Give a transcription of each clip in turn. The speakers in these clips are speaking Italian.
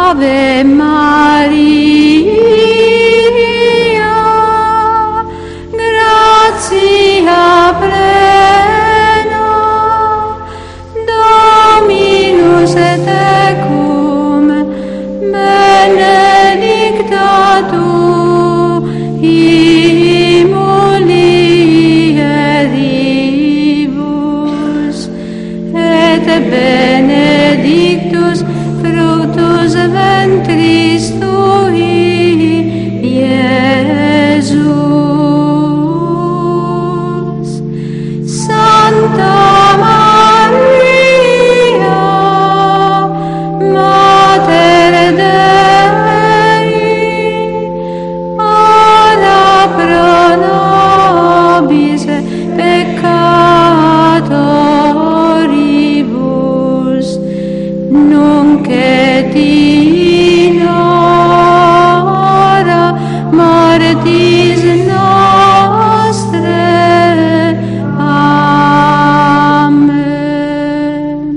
Ave Maria, gratia plena, Dominus tecum, benedicta tu in mulieribus, et benedictus fructus ventris tui, Iesus. Santa Maria, Mater Dei, ora pro nobis peccatoribus, nunc et in hora mortis nostre. Amen.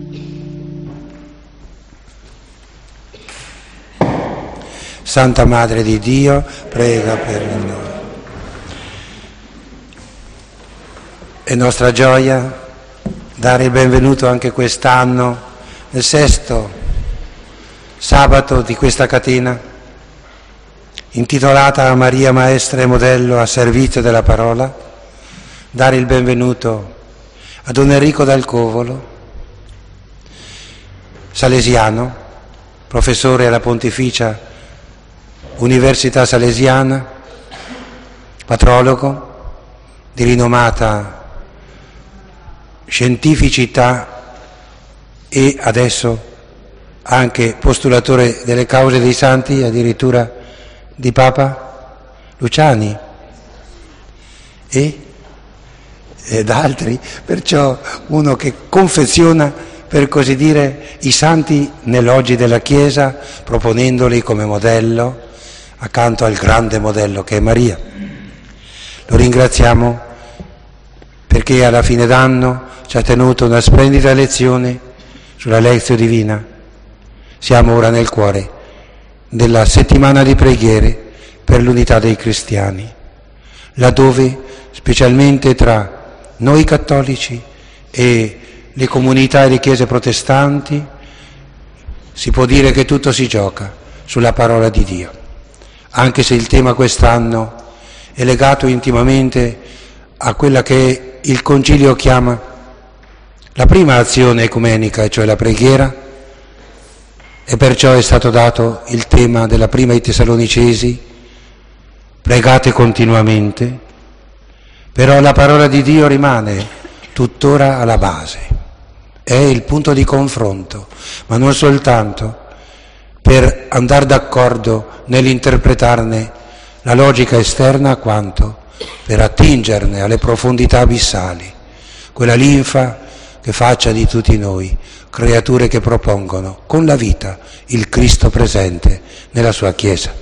Santa Madre di Dio, prega per noi. È nostra gioia dare il benvenuto anche quest'anno, nel sesto sabato di questa catena, intitolata Maria Maestra e Modello a servizio della parola, dare il benvenuto a Don Enrico Dal Covolo, salesiano, professore alla Pontificia Università Salesiana, patrologo di rinomata scientificità e adesso anche postulatore delle cause dei santi, addirittura di Papa Luciani e altri, perciò uno che confeziona, per così dire, i santi nell'oggi della Chiesa, proponendoli come modello accanto al grande modello che è Maria. Lo ringraziamo perché alla fine d'anno ci ha tenuto una splendida lezione sulla Lectio Divina. Siamo ora nel cuore della settimana di preghiere per l'unità dei cristiani, laddove specialmente tra noi cattolici e le comunità e le chiese protestanti si può dire che tutto si gioca sulla parola di Dio, anche se il tema quest'anno è legato intimamente a quella che il Concilio chiama la prima azione ecumenica, cioè la preghiera, e perciò è stato dato il tema della prima ai Tessalonicesi: pregate continuamente. Però la parola di Dio rimane tuttora alla base, è il punto di confronto, ma non soltanto per andare d'accordo nell'interpretarne la logica esterna, quanto per attingerne alle profondità abissali, quella linfa che faccia di tutti noi creature che propongono con la vita il Cristo presente nella sua Chiesa.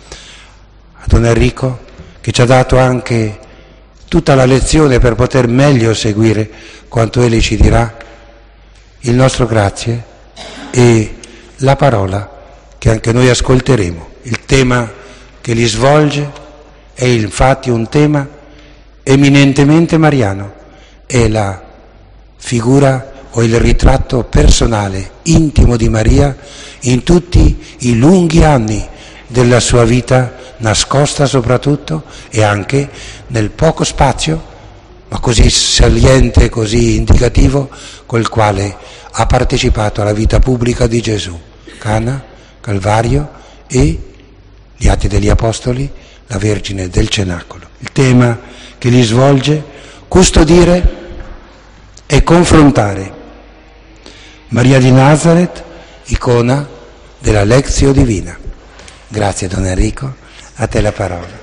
A Don Enrico, che ci ha dato anche tutta la lezione per poter meglio seguire quanto egli ci dirà, il nostro grazie e la parola che anche noi ascolteremo. Il tema che li svolge è infatti un tema eminentemente mariano, è la figura o il ritratto personale, intimo di Maria in tutti i lunghi anni della sua vita, nascosta soprattutto, e anche nel poco spazio, ma così saliente, così indicativo, col quale ha partecipato alla vita pubblica di Gesù, Cana, Calvario e gli Atti degli Apostoli, la Vergine del Cenacolo. Il tema che li svolge: custodire e confrontare Maria di Nazareth, icona della Lectio Divina. Grazie Don Enrico, a te la parola.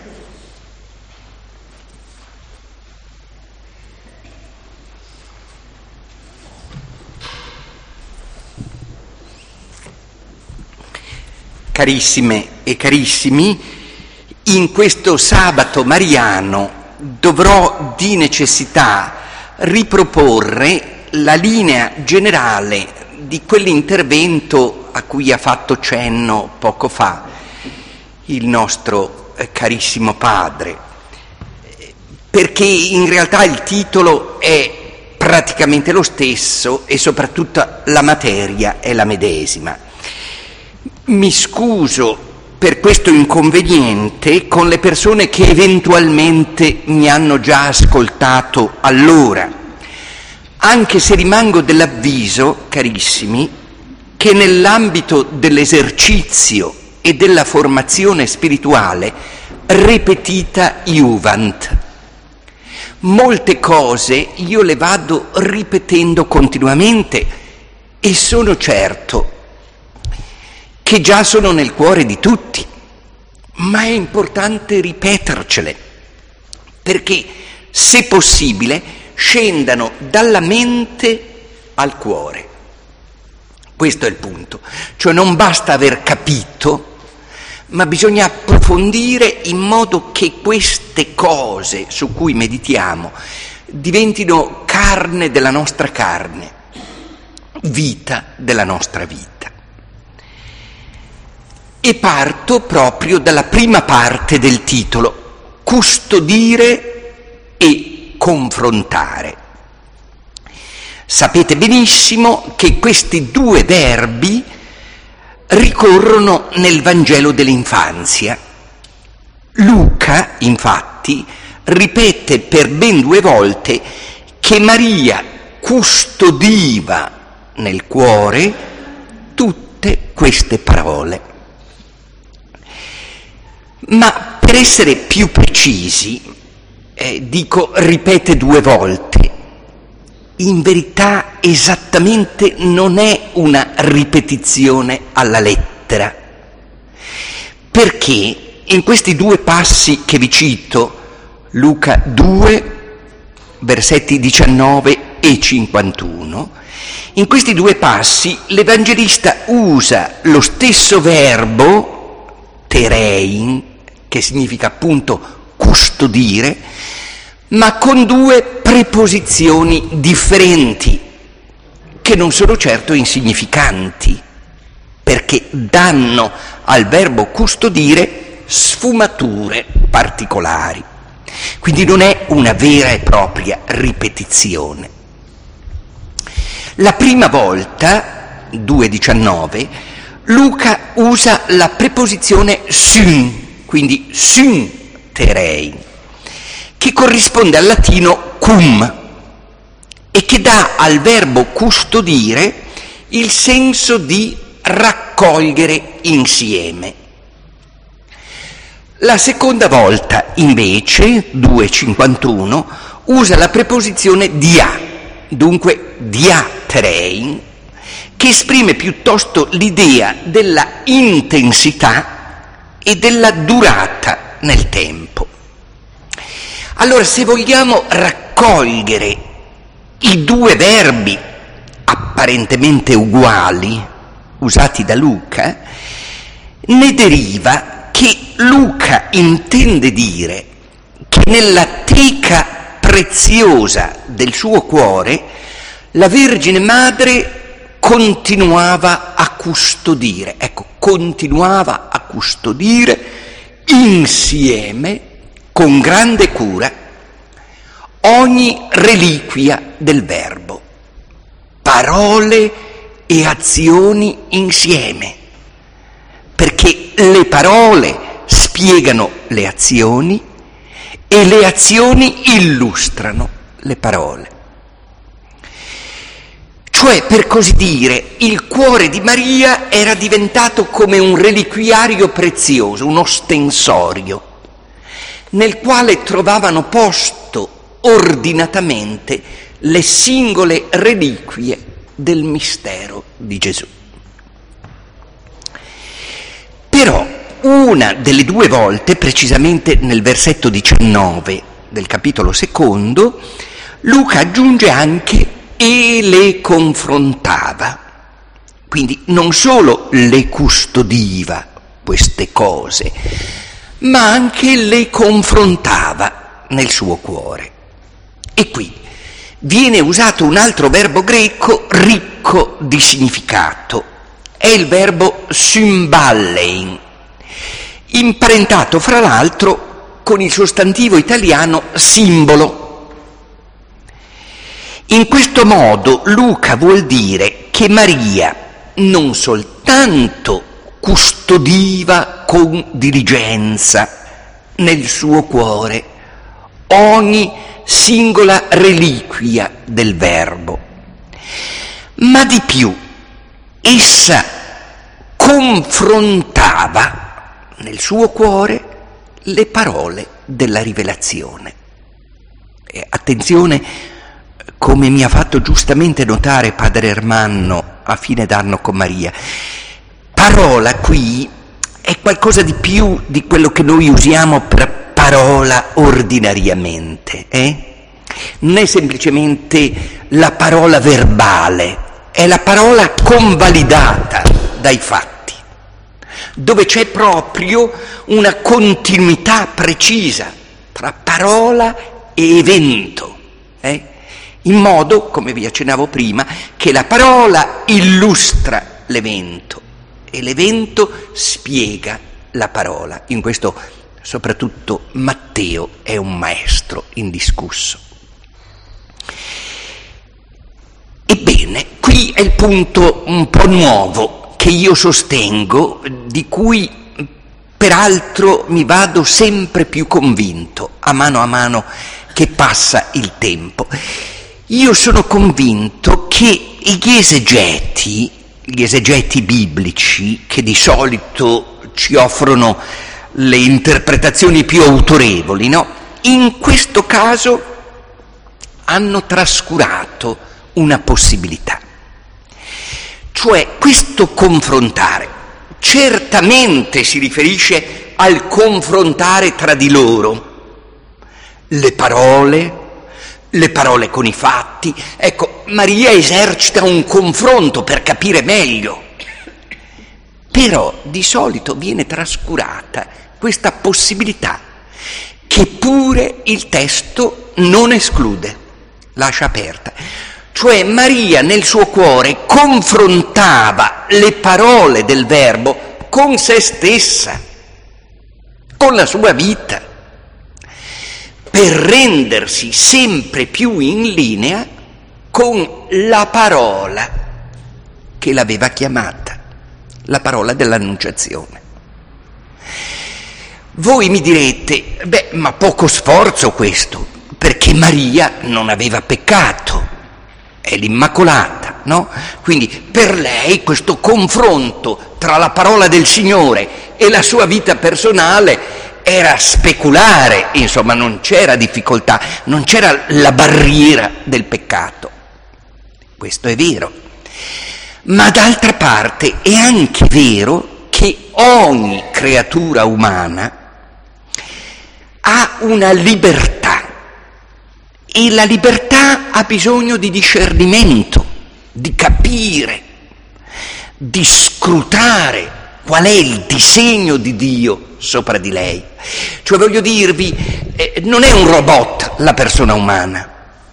Carissime e carissimi, in questo sabato mariano dovrò di necessità riproporre la linea generale di quell'intervento a cui ha fatto cenno poco fa il nostro carissimo padre, perché in realtà il titolo è praticamente lo stesso e soprattutto la materia è la medesima. Mi scuso per questo inconveniente con le persone che eventualmente mi hanno già ascoltato allora, anche se rimango dell'avviso, carissimi, che nell'ambito dell'esercizio e della formazione spirituale repetita iuvant. Molte cose io le vado ripetendo continuamente e sono certo che già sono nel cuore di tutti, ma è importante ripetercele, perché, se possibile, scendano dalla mente al cuore. Questo è il punto. Cioè non basta aver capito, ma bisogna approfondire in modo che queste cose su cui meditiamo diventino carne della nostra carne, vita della nostra vita. E parto proprio dalla prima parte del titolo, custodire e confrontare. Sapete benissimo che questi due verbi ricorrono nel Vangelo dell'infanzia. Luca, infatti, ripete per ben 2 volte che Maria custodiva nel cuore tutte queste parole. Ma per essere più precisi, dico ripete 2 volte. In verità esattamente non è una ripetizione alla lettera, perché in questi 2 passi che vi cito, Luca 2, versetti 19 e 51, in questi 2 passi l'Evangelista usa lo stesso verbo, terein, che significa appunto custodire, ma con 2 preposizioni differenti, che non sono certo insignificanti, perché danno al verbo custodire sfumature particolari. Quindi non è una vera e propria ripetizione. La prima volta, 2,19, Luca usa la preposizione syn, quindi syn terei, che corrisponde al latino cum e che dà al verbo custodire il senso di raccogliere insieme. La seconda volta, invece, 2,51, usa la preposizione dia, dunque diaterein, che esprime piuttosto l'idea della intensità e della durata nel tempo. Allora, se vogliamo raccogliere i 2 verbi apparentemente uguali usati da Luca, ne deriva che Luca intende dire che nella teca preziosa del suo cuore la Vergine Madre continuava a custodire, continuava a custodire insieme, con grande cura, ogni reliquia del verbo, parole e azioni insieme, perché le parole spiegano le azioni e le azioni illustrano le parole. Cioè, per così dire, il cuore di Maria era diventato come un reliquiario prezioso, un ostensorio, nel quale trovavano posto ordinatamente le singole reliquie del mistero di Gesù. Però una delle 2 volte, precisamente nel versetto 19 del capitolo 2, Luca aggiunge anche e le confrontava. Quindi non solo le custodiva queste cose, ma anche le confrontava nel suo cuore. E qui viene usato un altro verbo greco ricco di significato, è il verbo symballein, imparentato fra l'altro con il sostantivo italiano simbolo. In questo modo Luca vuol dire che Maria non soltanto custodiva con diligenza nel suo cuore ogni singola reliquia del Verbo, ma di più essa confrontava nel suo cuore le parole della rivelazione. Attenzione, come mi ha fatto giustamente notare padre Ermanno a fine d'anno con Maria, parola qui è qualcosa di più di quello che noi usiamo per parola ordinariamente, Non è semplicemente la parola verbale, è la parola convalidata dai fatti, dove c'è proprio una continuità precisa tra parola e evento, in modo, come vi accennavo prima, che la parola illustra l'evento e l'evento spiega la parola. In questo soprattutto Matteo è un maestro indiscusso. Ebbene, qui è il punto un po' nuovo che io sostengo, di cui peraltro mi vado sempre più convinto a mano che passa il tempo. Io sono convinto che gli esegeti biblici, che di solito ci offrono le interpretazioni più autorevoli, in questo caso hanno trascurato una possibilità. Cioè, questo confrontare certamente si riferisce al confrontare tra di loro le parole con i fatti. Ecco, Maria esercita un confronto per capire meglio, però di solito viene trascurata questa possibilità che pure il testo non esclude, lascia aperta. Cioè Maria nel suo cuore confrontava le parole del Verbo con se stessa, con la sua vita, per rendersi sempre più in linea con la parola che l'aveva chiamata, la parola dell'Annunciazione. Voi mi direte, ma poco sforzo questo, perché Maria non aveva peccato, è l'Immacolata, no? Quindi per lei questo confronto tra la parola del Signore e la sua vita personale era speculare, insomma non c'era difficoltà, non c'era la barriera del peccato. Questo è vero. Ma d'altra parte è anche vero che ogni creatura umana ha una libertà, e la libertà ha bisogno di discernimento, di capire, di scrutare qual è il disegno di Dio sopra di lei. Cioè, voglio dirvi, non è un robot la persona umana.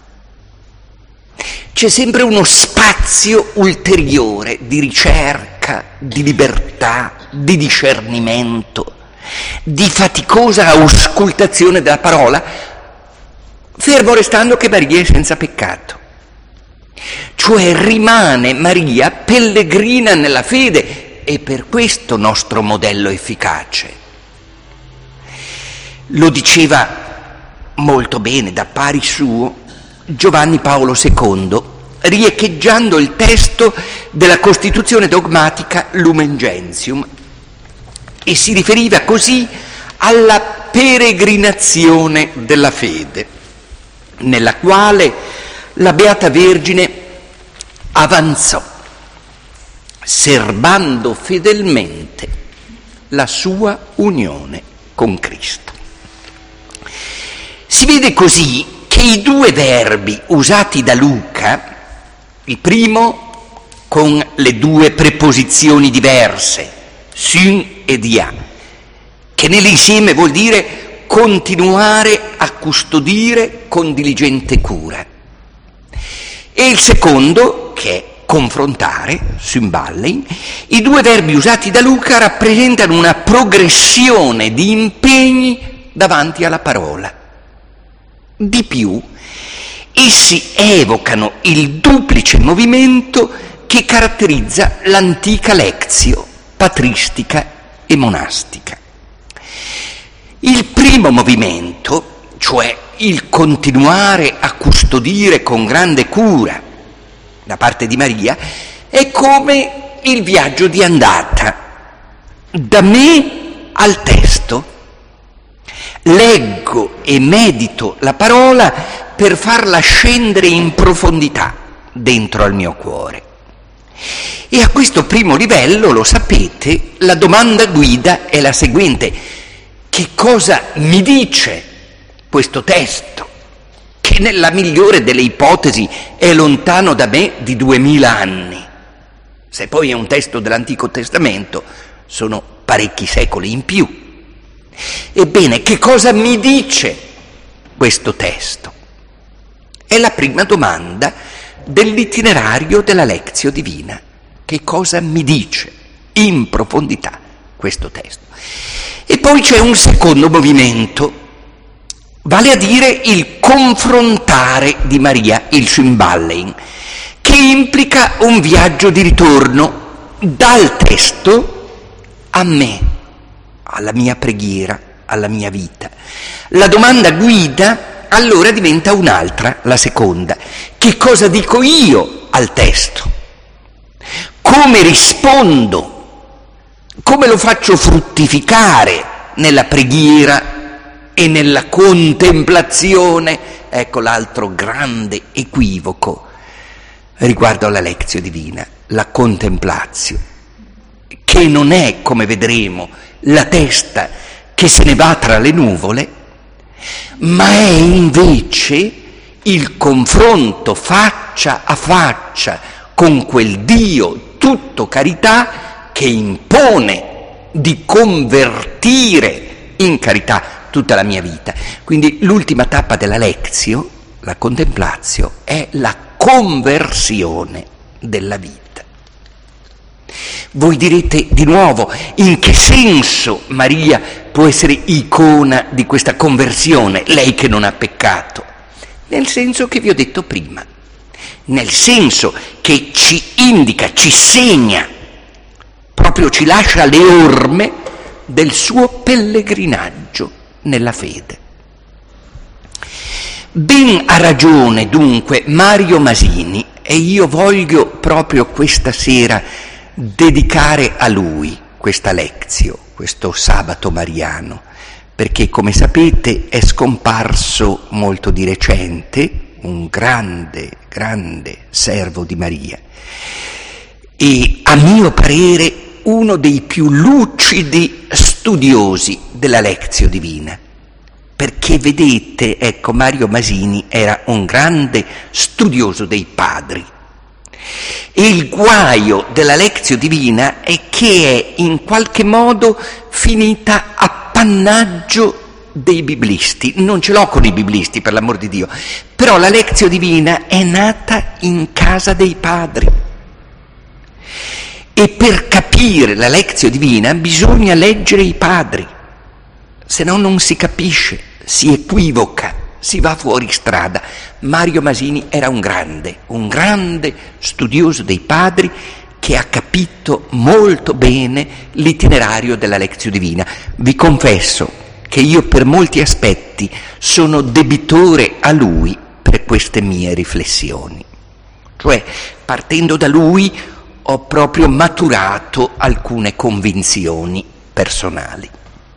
C'è sempre uno spazio ulteriore di ricerca, di libertà, di discernimento, di faticosa auscultazione della parola, fermo restando che Maria è senza peccato. Cioè rimane Maria pellegrina nella fede, e per questo nostro modello efficace. Lo diceva molto bene da pari suo Giovanni Paolo II, riecheggiando il testo della Costituzione dogmatica Lumen Gentium, e si riferiva così alla peregrinazione della fede, nella quale la Beata Vergine avanzò, serbando fedelmente la sua unione con Cristo. Si vede così che i due verbi usati da Luca, il primo con le due preposizioni diverse, syn e dia, che nell'insieme vuol dire continuare a custodire con diligente cura, e il secondo, che è confrontare, Symballein, i due verbi usati da Luca rappresentano una progressione di impegni davanti alla parola. Di più, essi evocano il duplice movimento che caratterizza l'antica lectio patristica e monastica. Il primo movimento, cioè il continuare a custodire con grande cura da parte di Maria, è come il viaggio di andata da me al testo. Leggo e medito la parola per farla scendere in profondità dentro al mio cuore. E a questo primo livello, lo sapete, la domanda guida è la seguente: che cosa mi dice questo testo, che nella migliore delle ipotesi è lontano da me di 2000 anni? Se poi è un testo dell'Antico Testamento, sono parecchi secoli in più. Ebbene, che cosa mi dice questo testo? È la prima domanda dell'itinerario della Lectio Divina. Che cosa mi dice in profondità questo testo? E poi c'è un secondo movimento, vale a dire il confrontare di Maria, il Symballein, che implica un viaggio di ritorno dal testo a me, alla mia preghiera, alla mia vita. La domanda guida allora diventa un'altra, la seconda. Che cosa dico io al testo? Come rispondo? Come lo faccio fruttificare nella preghiera e nella contemplazione? Ecco l'altro grande equivoco riguardo alla Lectio Divina, la contemplazio, che non è, come vedremo, la testa che se ne va tra le nuvole, ma è invece il confronto faccia a faccia con quel Dio tutto carità che impone di convertire in carità tutta la mia vita. Quindi l'ultima tappa della Lectio, la contemplatio, è la conversione della vita. Voi direte di nuovo: in che senso Maria può essere icona di questa conversione, lei che non ha peccato? Nel senso che vi ho detto prima, nel senso che ci indica, ci segna, proprio ci lascia le orme del suo pellegrinaggio nella fede. Ben ha ragione dunque Mario Masini, e io voglio proprio questa sera dedicare a lui questa Lectio, questo sabato mariano, perché come sapete è scomparso molto di recente un grande servo di Maria e a mio parere uno dei più lucidi studiosi della Lectio Divina, perché vedete, ecco, Mario Masini era un grande studioso dei padri. E il guaio della Lectio Divina è che è in qualche modo finita appannaggio dei biblisti. Non ce l'ho con i biblisti, per l'amor di Dio, però la Lectio Divina è nata in casa dei padri. E per capire la Lectio Divina bisogna leggere i padri, se no non si capisce, si equivoca, si va fuori strada. Mario Masini era un grande studioso dei padri che ha capito molto bene l'itinerario della Lectio Divina. Vi confesso che io per molti aspetti sono debitore a lui per queste mie riflessioni. Cioè, partendo da lui ho proprio maturato alcune convinzioni personali.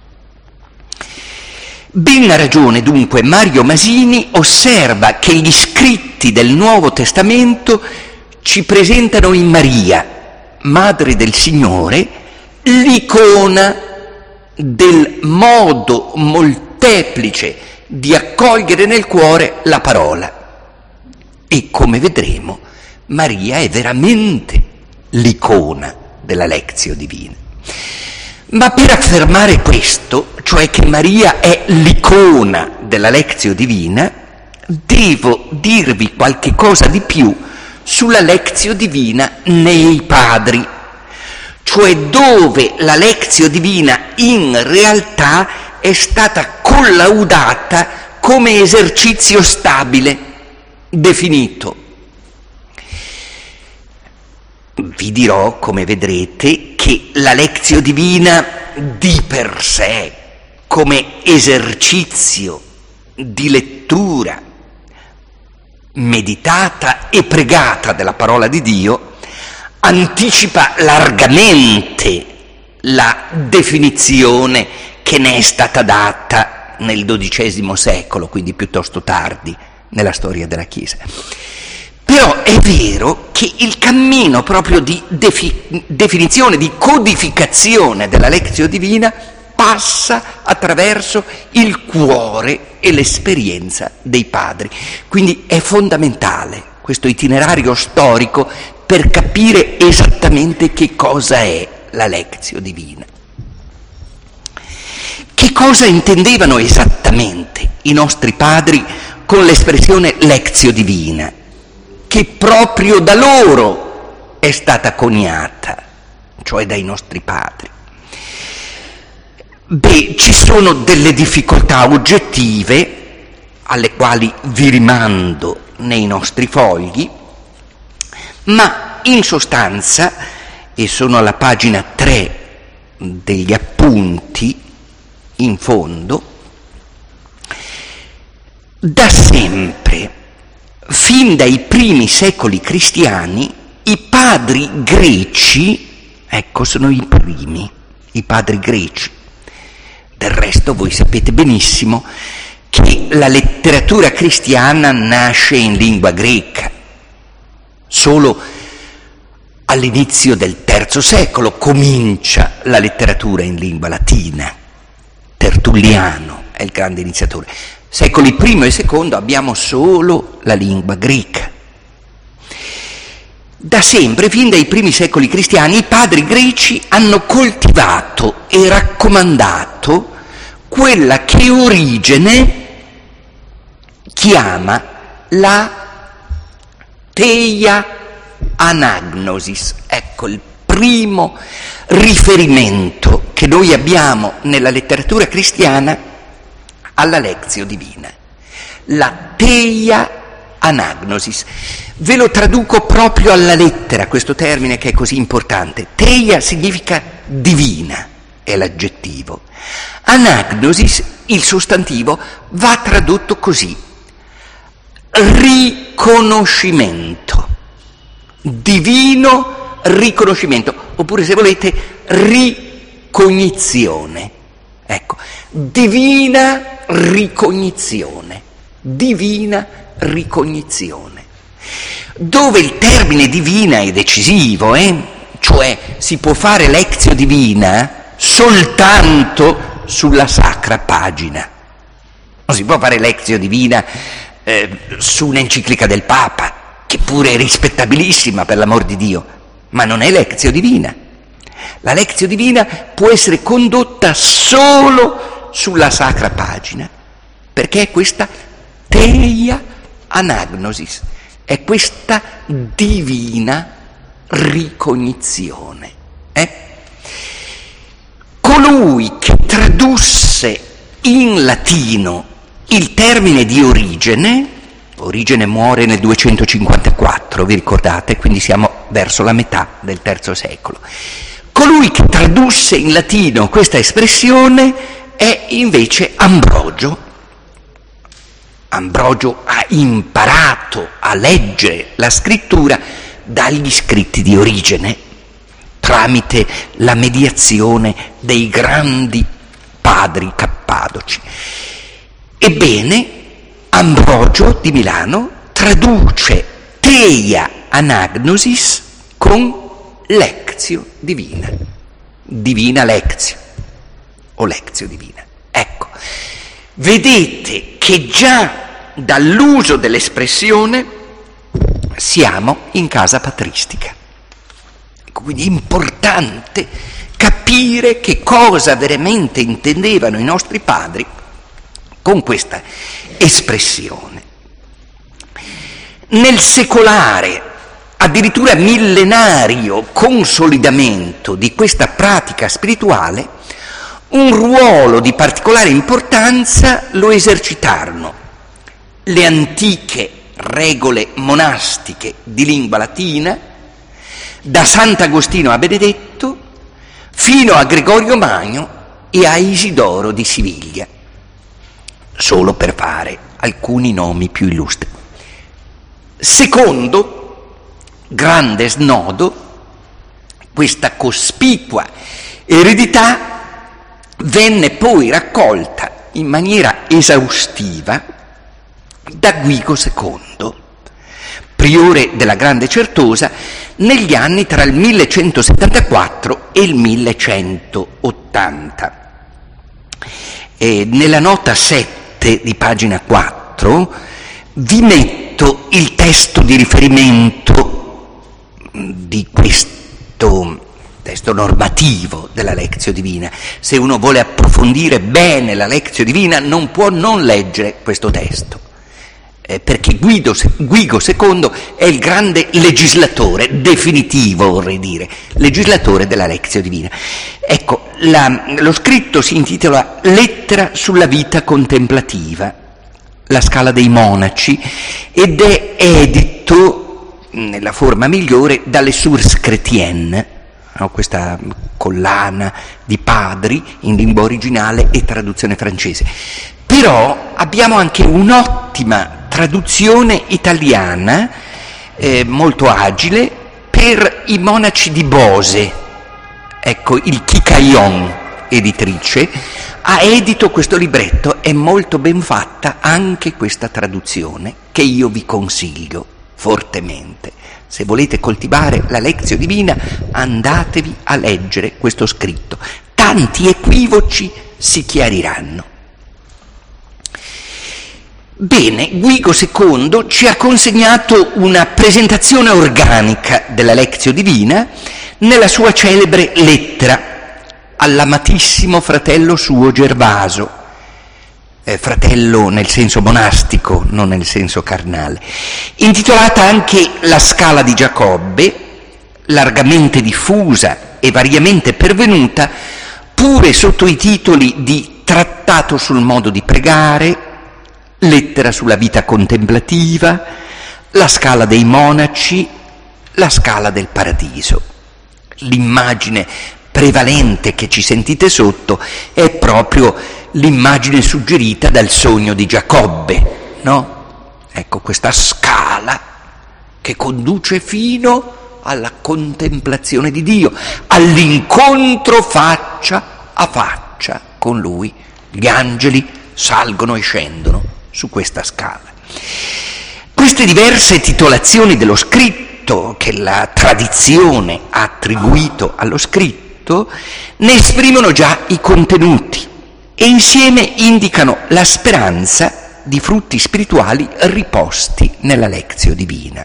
Ben ha ragione dunque Mario Masini osserva che gli scritti del Nuovo Testamento ci presentano in Maria, Madre del Signore, l'icona del modo molteplice di accogliere nel cuore la parola. E come vedremo, Maria è veramente l'icona della Lectio Divina. Ma per affermare questo, cioè che Maria è l'icona della Lectio Divina, devo dirvi qualche cosa di più sulla lectio divina nei padri, cioè dove la lectio divina in realtà è stata collaudata come esercizio stabile, definito. Vi dirò, come vedrete, che la lectio divina di per sé, come esercizio di lettura meditata e pregata della parola di Dio, anticipa largamente la definizione che ne è stata data nel XII secolo, quindi piuttosto tardi nella storia della Chiesa. Però è vero che il cammino proprio di definizione, di codificazione della lectio divina passa attraverso il cuore e l'esperienza dei padri. Quindi è fondamentale questo itinerario storico per capire esattamente che cosa è la lectio divina. Che cosa intendevano esattamente i nostri padri con l'espressione lectio divina, che proprio da loro è stata coniata, cioè dai nostri padri? Beh, ci sono delle difficoltà oggettive alle quali vi rimando nei nostri fogli, ma in sostanza, e sono alla pagina 3 degli appunti in fondo, da sempre, fin dai primi secoli cristiani, i padri greci, ecco, sono i primi, i padri greci. Del resto voi sapete benissimo che la letteratura cristiana nasce in lingua greca. Solo all'inizio del III secolo comincia la letteratura in lingua latina. Tertulliano è il grande iniziatore. Secoli primo e secondo abbiamo solo la lingua greca. Da sempre, fin dai primi secoli cristiani, i padri greci hanno coltivato e raccomandato quella che Origene chiama la teia anagnosis. Ecco il primo riferimento che noi abbiamo nella letteratura cristiana alla lectio divina, la teia anagnosis. Ve lo traduco proprio alla lettera, questo termine che è così importante. Teia significa divina, è l'aggettivo. Anagnosis, il sostantivo, va tradotto così: riconoscimento, divino riconoscimento, oppure se volete ricognizione. Ecco, divina ricognizione, divina ricognizione. Dove il termine divina è decisivo, cioè si può fare lectio divina soltanto sulla sacra pagina. Non si può fare lectio divina su un'enciclica del Papa, che pure è rispettabilissima, per l'amor di Dio, ma non è lectio divina. La lectio divina può essere condotta solo sulla sacra pagina, perché è questa teia anagnosis, è questa divina ricognizione. Colui che tradusse in latino il termine di Origene muore nel 254, vi ricordate? Quindi siamo verso la metà del III secolo. Colui che tradusse in latino questa espressione è invece Ambrogio. Ambrogio ha imparato a leggere la scrittura dagli scritti di Origene, tramite la mediazione dei grandi padri cappadoci. Ebbene, Ambrogio di Milano traduce teia anagnosis con lectio divina, divina lectio o lectio divina. Ecco, vedete che già dall'uso dell'espressione siamo in casa patristica. Quindi è importante capire che cosa veramente intendevano i nostri padri con questa espressione. Nel secolare addirittura millenario consolidamento di questa pratica spirituale, un ruolo di particolare importanza lo esercitarono le antiche regole monastiche di lingua latina, da Sant'Agostino a Benedetto fino a Gregorio Magno e a Isidoro di Siviglia, solo per fare alcuni nomi più illustri. Secondo grande snodo, questa cospicua eredità venne poi raccolta in maniera esaustiva da Guigo II, priore della Grande Certosa, negli anni tra il 1174 e il 1180. Nella nota 7 di pagina 4 vi metto il testo di riferimento di questo testo normativo della Lectio Divina. Se uno vuole approfondire bene la Lectio Divina non può non leggere questo testo, perché Guigo II è il grande legislatore, definitivo vorrei dire, legislatore della Lectio Divina. Ecco, lo scritto si intitola Lettera sulla vita contemplativa, la Scala dei Monaci, ed è edito nella forma migliore dalle Sources Chrétiennes, questa collana di padri in lingua originale e traduzione francese. Però abbiamo anche un'ottima traduzione italiana, molto agile, per i monaci di Bose. Ecco, il Chicaion editrice ha edito questo libretto, è molto ben fatta anche questa traduzione, che io vi consiglio fortemente. Se volete coltivare la Lectio Divina, andatevi a leggere questo scritto. Tanti equivoci si chiariranno. Bene, Guigo II ci ha consegnato una presentazione organica della Lectio Divina nella sua celebre lettera all'amatissimo fratello suo Gervaso, fratello nel senso monastico, non nel senso carnale, intitolata anche La Scala di Giacobbe, largamente diffusa e variamente pervenuta, pure sotto i titoli di Trattato sul modo di pregare, Lettera sulla vita contemplativa, La Scala dei Monaci, La Scala del Paradiso. L'immagine prevalente che ci sentite sotto è proprio l'immagine suggerita dal sogno di Giacobbe, no? Ecco, questa scala che conduce fino alla contemplazione di Dio, all'incontro faccia a faccia con Lui. Gli angeli salgono e scendono su questa scala. Queste diverse titolazioni dello scritto che la tradizione ha attribuito allo scritto ne esprimono già i contenuti e insieme indicano la speranza di frutti spirituali riposti nella Lectio Divina.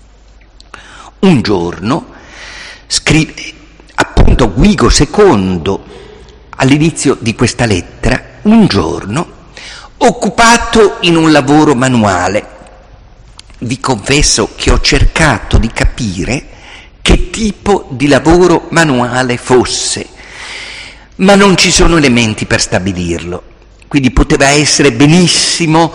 Un giorno, scrive appunto Guigo II all'inizio di questa lettera, un giorno, occupato in un lavoro manuale, vi confesso che ho cercato di capire che tipo di lavoro manuale fosse, ma non ci sono elementi per stabilirlo. Quindi poteva essere benissimo,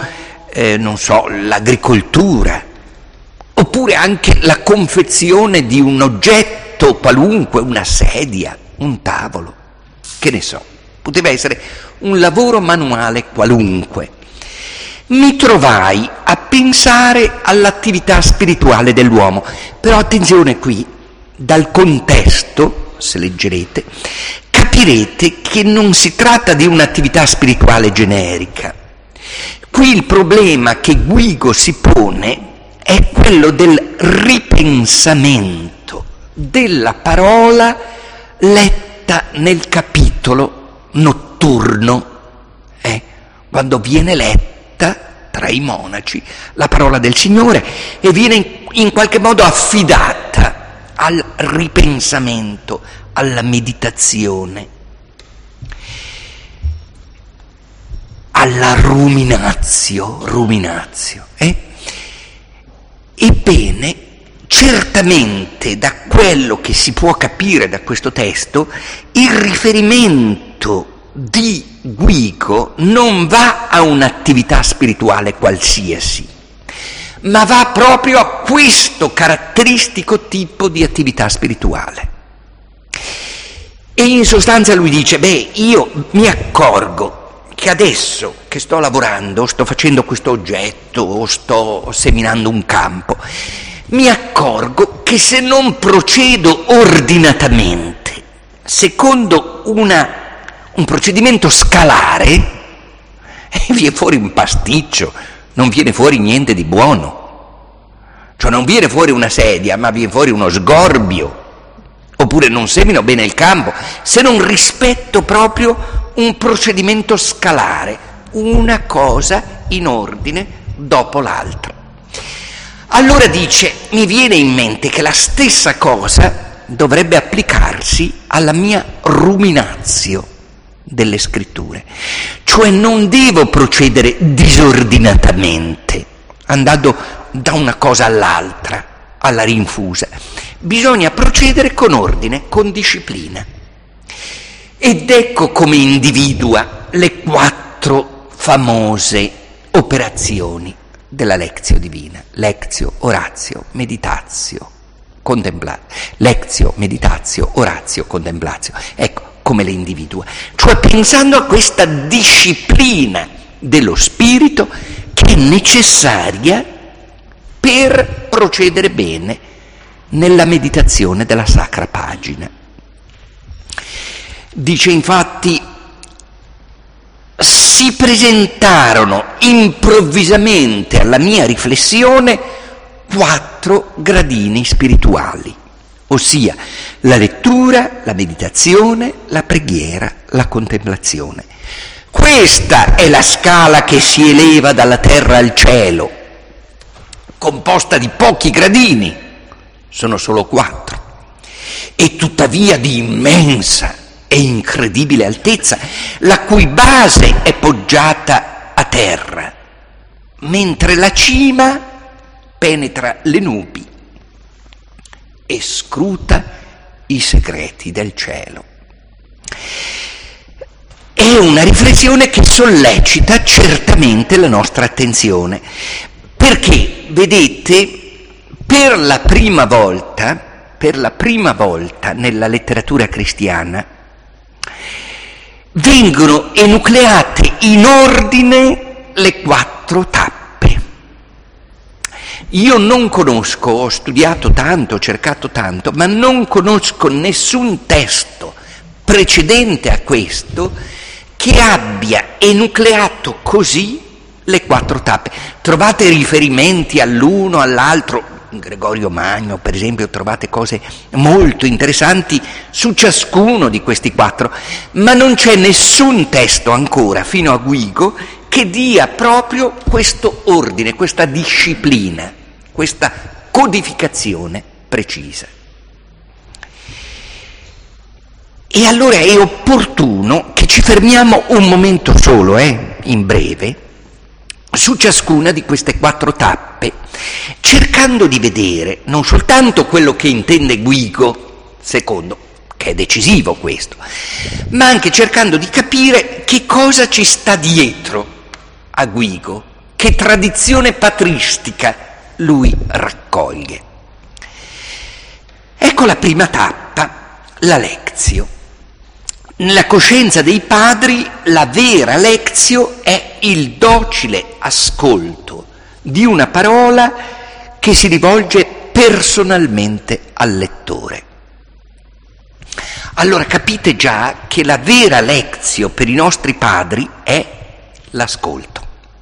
l'agricoltura, oppure anche la confezione di un oggetto qualunque, una sedia, un tavolo, che ne so, poteva essere un lavoro manuale qualunque. Mi trovai a pensare all'attività spirituale dell'uomo, però attenzione qui, dal contesto, se leggerete, capirete che non si tratta di un'attività spirituale generica. Qui il problema che Guigo si pone è quello del ripensamento della parola letta nel capitolo notturno, quando viene letta tra i monaci la parola del Signore e viene in qualche modo affidata al ripensamento, alla meditazione, alla ruminazio. Ebbene, certamente, da quello che si può capire da questo testo, il riferimento di Guigo non va a un'attività spirituale qualsiasi, ma va proprio a questo caratteristico tipo di attività spirituale. E in sostanza lui dice, io mi accorgo che adesso che sto lavorando, sto facendo questo oggetto o sto seminando un campo, mi accorgo che se non procedo ordinatamente, secondo un procedimento scalare, viene fuori un pasticcio, non viene fuori niente di buono. Cioè non viene fuori una sedia, ma viene fuori uno sgorbio. Oppure non semino bene il campo, se non rispetto proprio un procedimento scalare, una cosa in ordine dopo l'altra. Allora dice, mi viene in mente che la stessa cosa dovrebbe applicarsi alla mia ruminazio delle scritture, cioè non devo procedere disordinatamente, andando da una cosa all'altra, alla rinfusa. Bisogna procedere con ordine, con disciplina. Ed ecco come individua le 4 famose operazioni della Lectio Divina: Lectio, Oratio, Meditatio, Contemplatio. Lectio, Meditatio, Oratio, Contemplatio. Ecco come le individua, cioè pensando a questa disciplina dello spirito che è necessaria per procedere bene nella meditazione della Sacra Pagina. Dice infatti, si presentarono improvvisamente alla mia riflessione 4 gradini spirituali, ossia la lettura, la meditazione, la preghiera, la contemplazione. Questa è la scala che si eleva dalla terra al cielo, composta di pochi gradini, sono solo 4, e tuttavia di immensa e incredibile altezza, la cui base è poggiata a terra, mentre la cima penetra le nubi e scruta i segreti del cielo. È una riflessione che sollecita certamente la nostra attenzione, perché, vedete, per la prima volta nella letteratura cristiana vengono enucleate in ordine le 4 tappe. Io non conosco, ho studiato tanto, ho cercato tanto, ma non conosco nessun testo precedente a questo che abbia enucleato così le 4 tappe. Trovate riferimenti all'uno, all'altro. In Gregorio Magno, per esempio, trovate cose molto interessanti su ciascuno di questi 4, ma non c'è nessun testo ancora, fino a Guigo, che dia proprio questo ordine, questa disciplina, questa codificazione precisa. E allora è opportuno che ci fermiamo un momento solo, in breve, su ciascuna di queste 4 tappe, cercando di vedere non soltanto quello che intende Guigo II, che è decisivo questo, ma anche cercando di capire che cosa ci sta dietro a Guigo, che tradizione patristica lui raccoglie. Ecco la prima tappa, la Lectio. Nella coscienza dei padri la vera Lectio è il docile ascolto di una parola che si rivolge personalmente al lettore. Allora capite già che la vera Lectio per i nostri padri è l'ascolto.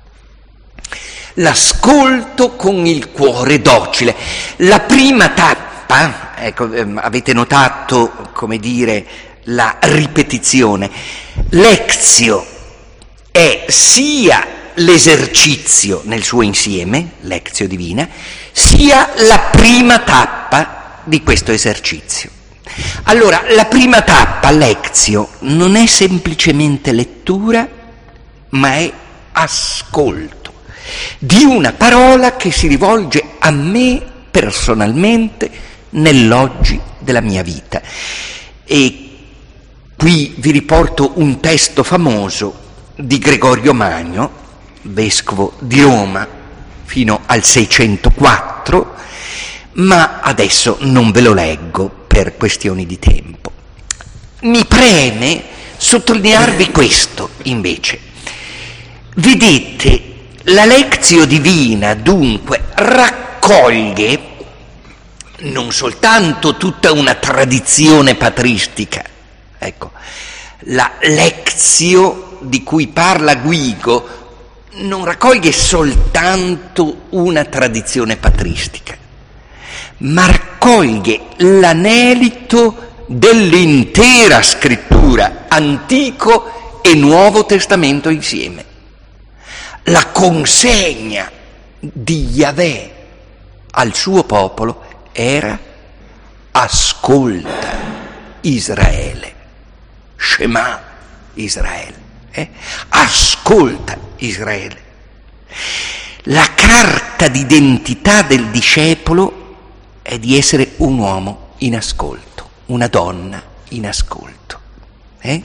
L'ascolto con il cuore docile. La prima tappa, ecco, avete notato, come dire, la ripetizione. Lectio è sia l'esercizio nel suo insieme, Lectio Divina, sia la prima tappa di questo esercizio. Allora, la prima tappa, Lectio, non è semplicemente lettura, ma è ascolto di una parola che si rivolge a me personalmente nell'oggi della mia vita. E qui vi riporto un testo famoso di Gregorio Magno, vescovo di Roma fino al 604, ma adesso non ve lo leggo per questioni di tempo. Mi preme sottolinearvi questo invece. Vedete, la Lectio Divina dunque raccoglie non soltanto tutta una tradizione patristica, ecco, la Lectio di cui parla Guigo non raccoglie soltanto una tradizione patristica, ma raccoglie l'anelito dell'intera scrittura, Antico e Nuovo Testamento insieme. La consegna di Yahweh al suo popolo era: ascolta Israele, Shema Israele, ascolta Israele. La carta d'identità del discepolo è di essere un uomo in ascolto, una donna in ascolto. E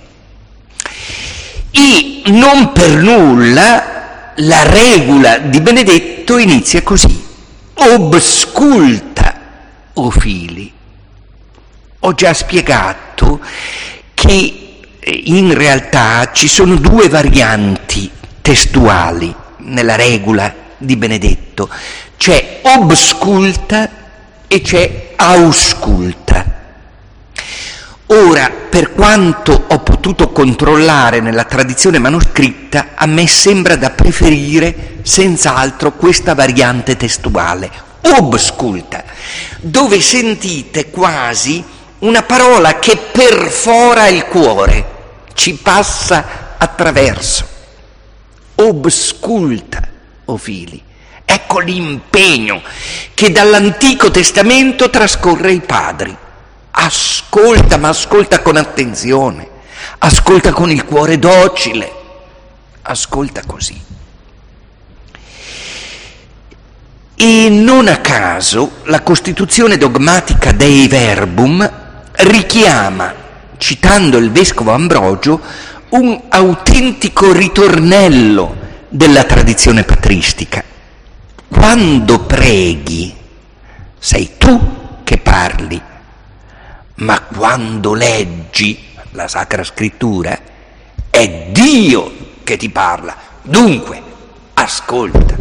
non per nulla la regola di Benedetto inizia così: obsculta, o fili. Ho già spiegato che in realtà ci sono due varianti testuali nella regola di Benedetto: c'è obsculta e c'è ausculta. Ora, per quanto ho potuto controllare nella tradizione manoscritta, a me sembra da preferire senz'altro questa variante testuale, obsculta, dove sentite quasi una parola che perfora il cuore, ci passa attraverso. Obsculta, o fili. Ecco l'impegno che dall'Antico Testamento trascorre ai padri. Ascolta, ma ascolta con attenzione, ascolta con il cuore docile, ascolta così. E non a caso la Costituzione dogmatica Dei Verbum richiama, citando il vescovo Ambrogio, un autentico ritornello della tradizione patristica. Quando preghi, sei tu che parli, ma quando leggi la Sacra Scrittura è Dio che ti parla. Dunque, ascolta.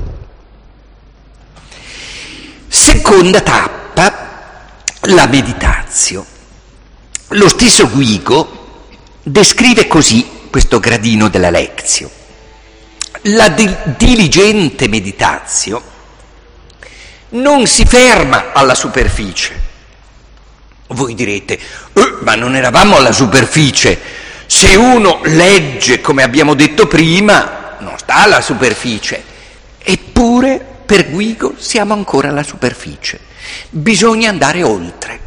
Seconda tappa, la meditazio. Lo stesso Guigo descrive così questo gradino della Lectio. La diligente meditazio non si ferma alla superficie. Voi direte, ma non eravamo alla superficie. Se uno legge, come abbiamo detto prima, non sta alla superficie. Eppure, per Guigo, siamo ancora alla superficie. Bisogna andare oltre,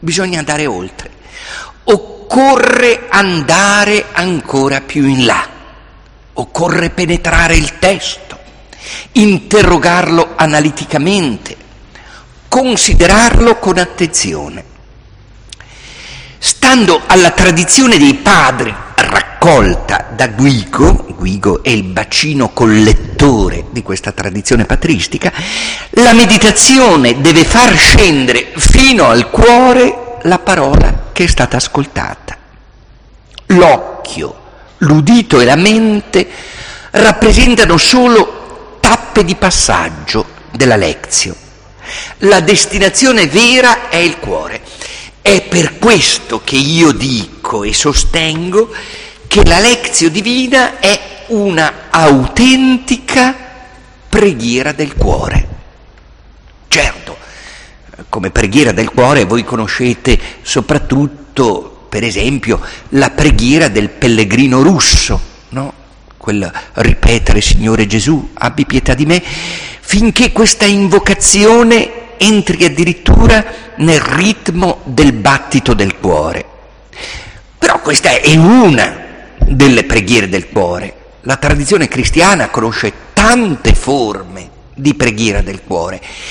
Occorre andare ancora più in là. Occorre penetrare il testo, interrogarlo analiticamente, considerarlo con attenzione. Stando alla tradizione dei padri raccolta da Guigo è il bacino collettore di questa tradizione patristica, la meditazione deve far scendere fino al cuore la parola che è stata ascoltata. L'occhio, l'udito e la mente rappresentano solo tappe di passaggio della Lectio. La destinazione vera è il cuore. È per questo che io dico e sostengo che la Lectio Divina è una autentica preghiera del cuore. Certo, come preghiera del cuore voi conoscete soprattutto, per esempio, la preghiera del pellegrino russo, no? Quel ripetere: Signore Gesù, abbi pietà di me, finché questa invocazione entri addirittura nel ritmo del battito del cuore. Però questa è una delle preghiere del cuore. La tradizione cristiana conosce tante forme di preghiera del cuore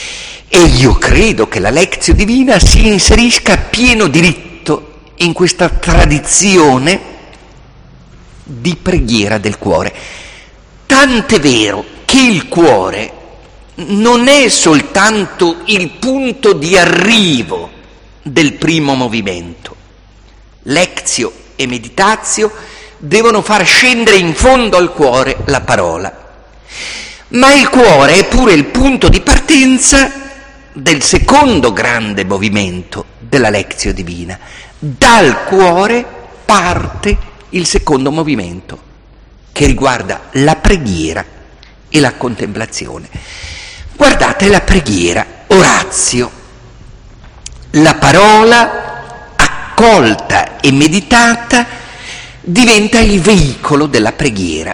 E io credo che la Lectio Divina si inserisca a pieno diritto in questa tradizione di preghiera del cuore. Tant'è vero che il cuore non è soltanto il punto di arrivo del primo movimento. Lectio e meditatio devono far scendere in fondo al cuore la parola. Ma il cuore è pure il punto di partenza del secondo grande movimento della Lectio Divina. Dal cuore parte il secondo movimento, che riguarda la preghiera e la contemplazione. Guardate la preghiera, oratio, la parola accolta e meditata diventa il veicolo della preghiera.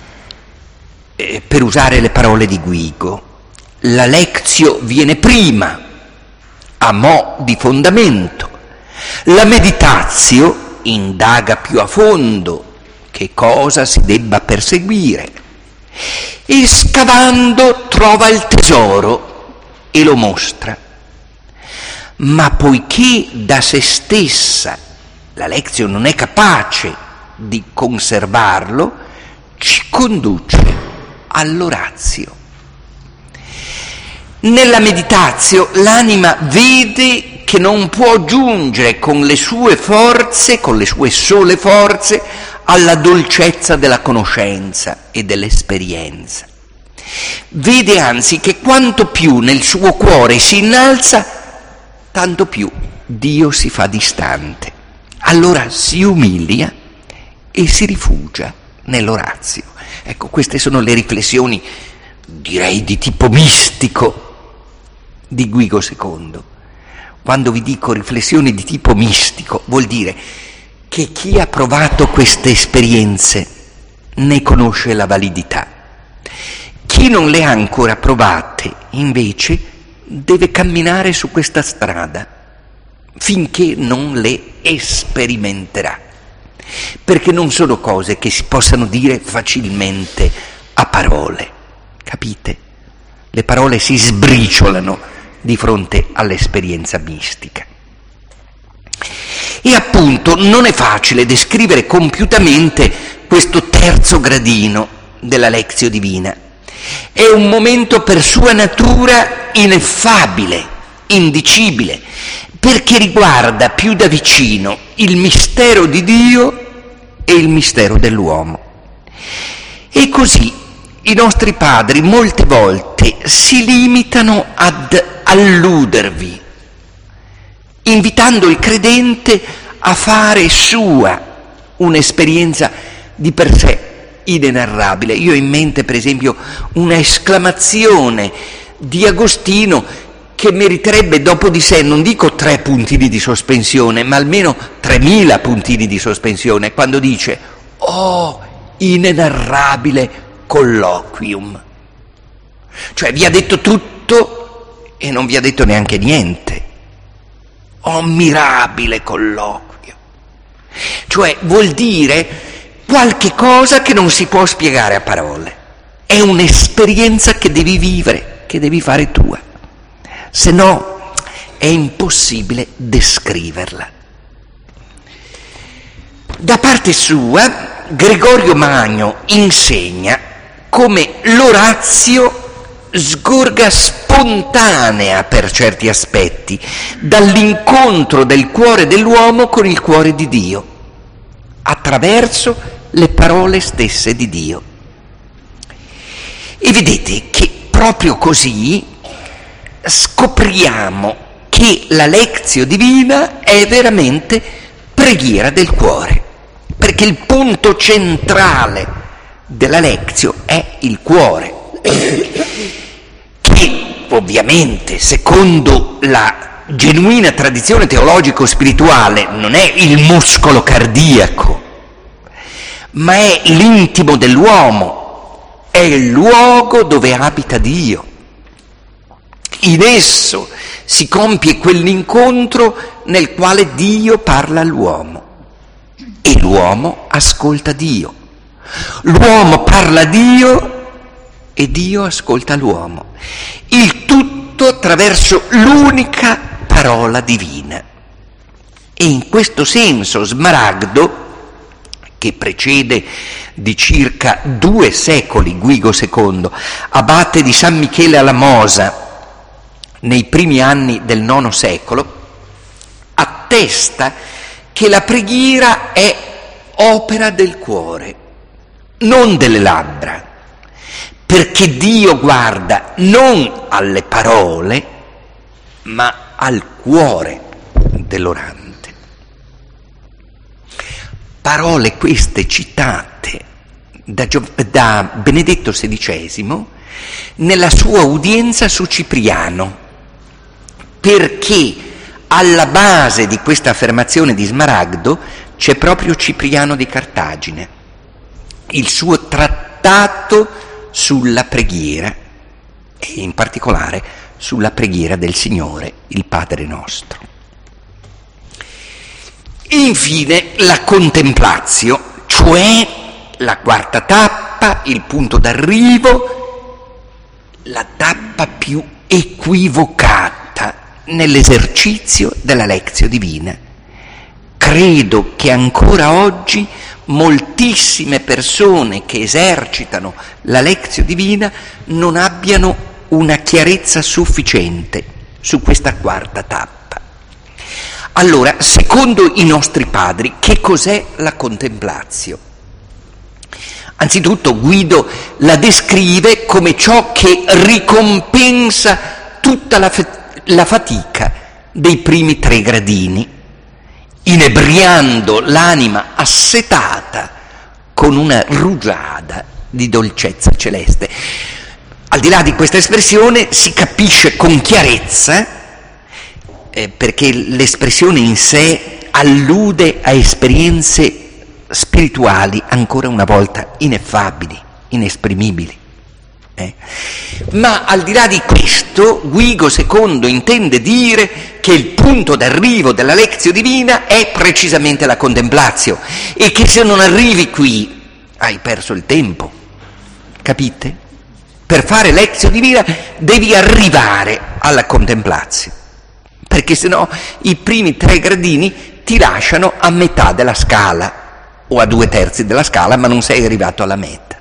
Per usare le parole di Guigo, la lectio viene prima, a mo' di fondamento, la meditatio indaga più a fondo che cosa si debba perseguire e scavando trova il tesoro e lo mostra. Ma poiché da se stessa la lectio non è capace di conservarlo, ci conduce all'orazio. Nella meditazio l'anima vede che non può giungere con le sue forze, con le sue sole forze, alla dolcezza della conoscenza e dell'esperienza. Vede anzi che quanto più nel suo cuore si innalza, tanto più Dio si fa distante. Allora si umilia e si rifugia nell'orazio. Ecco, queste sono le riflessioni, direi di tipo mistico, di Guigo II. Quando vi dico riflessioni di tipo mistico, vuol dire che chi ha provato queste esperienze ne conosce la validità. Chi non le ha ancora provate, invece, deve camminare su questa strada finché non le sperimenterà, perché non sono cose che si possano dire facilmente a parole, capite? Le parole si sbriciolano di fronte all'esperienza mistica. E appunto non è facile descrivere compiutamente questo terzo gradino della Lectio Divina. È un momento per sua natura ineffabile, indicibile, perché riguarda più da vicino il mistero di Dio e il mistero dell'uomo. E così i nostri padri molte volte si limitano ad alludervi, invitando il credente a fare sua un'esperienza di per sé inenarrabile. Io ho in mente, per esempio, una esclamazione di Agostino che meriterebbe dopo di sé, non dico 3 puntini di sospensione, ma almeno 3000 puntini di sospensione, quando dice: «Oh, inenarrabile colloquium». Cioè vi ha detto tutto e non vi ha detto neanche niente. «Oh, mirabile colloquio». Cioè vuol dire qualche cosa che non si può spiegare a parole. È un'esperienza che devi vivere, che devi fare tua. Se no è impossibile descriverla. Da parte sua, Gregorio Magno insegna come l'orazio sgorga spontanea per certi aspetti dall'incontro del cuore dell'uomo con il cuore di Dio, attraverso le parole stesse di Dio. E vedete che proprio così scopriamo che la Lectio Divina è veramente preghiera del cuore, perché il punto centrale della Lectio è il cuore, che ovviamente secondo la genuina tradizione teologico-spirituale non è il muscolo cardiaco, ma è l'intimo dell'uomo, è il luogo dove abita Dio. In esso si compie quell'incontro nel quale Dio parla all'uomo e l'uomo ascolta Dio. L'uomo parla a Dio e Dio ascolta l'uomo. Il tutto tutto attraverso l'unica parola divina. E in questo senso Smaragdo, che precede di circa 2 secoli Guigo II, abate di San Michele alla Mosa nei primi anni del IX secolo, attesta che la preghiera è opera del cuore, non delle labbra, perché Dio guarda non alle parole, ma al cuore dell'orante. Parole queste citate da Benedetto XVI nella sua udienza su Cipriano, perché alla base di questa affermazione di Smaragdo c'è proprio Cipriano di Cartagine, il suo trattato sulla preghiera e in particolare sulla preghiera del Signore, il Padre nostro. Infine la contemplatio, cioè la quarta tappa, il punto d'arrivo, la tappa più equivocata nell'esercizio della Lectio Divina. Credo che ancora oggi moltissime persone che esercitano la Lectio Divina non abbiano una chiarezza sufficiente su questa quarta tappa. Allora, secondo i nostri padri, che cos'è la contemplatio? Anzitutto Guido la descrive come ciò che ricompensa tutta la fatica dei primi 3 gradini, inebriando l'anima assetata con una rugiada di dolcezza celeste. Al di là di questa espressione si capisce con chiarezza, perché l'espressione in sé allude a esperienze spirituali ancora una volta ineffabili, inesprimibili. Ma al di là di questo, Guigo II intende dire che il punto d'arrivo della Lectio Divina è precisamente la contemplatio, e che se non arrivi qui hai perso il tempo, capite? Per fare Lectio Divina devi arrivare alla contemplatio, perché sennò i primi 3 gradini ti lasciano a metà della scala o a 2/3 della scala, ma non sei arrivato alla meta.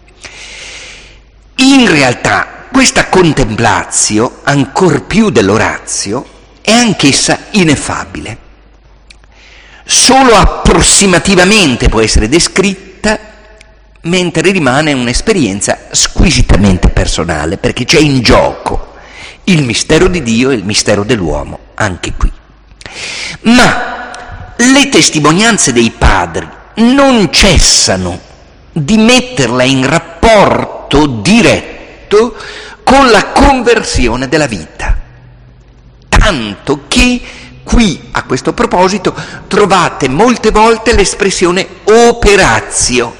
In realtà questa contemplatio, ancor più dell'orazio, è anch'essa ineffabile. Solo approssimativamente può essere descritta, mentre rimane un'esperienza squisitamente personale, perché c'è in gioco il mistero di Dio e il mistero dell'uomo, anche qui. Ma le testimonianze dei padri non cessano di metterla in rapporto diretto con la conversione della vita, tanto che qui, a questo proposito, trovate molte volte l'espressione operatio,